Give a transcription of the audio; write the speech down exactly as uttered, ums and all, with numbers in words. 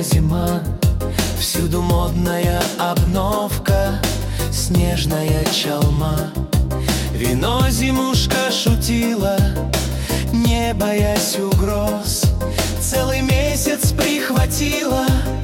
зима, всюду модная обновка, снежная чалма. Вино зимушка шутила, не боясь угроз, целый месяц прихватила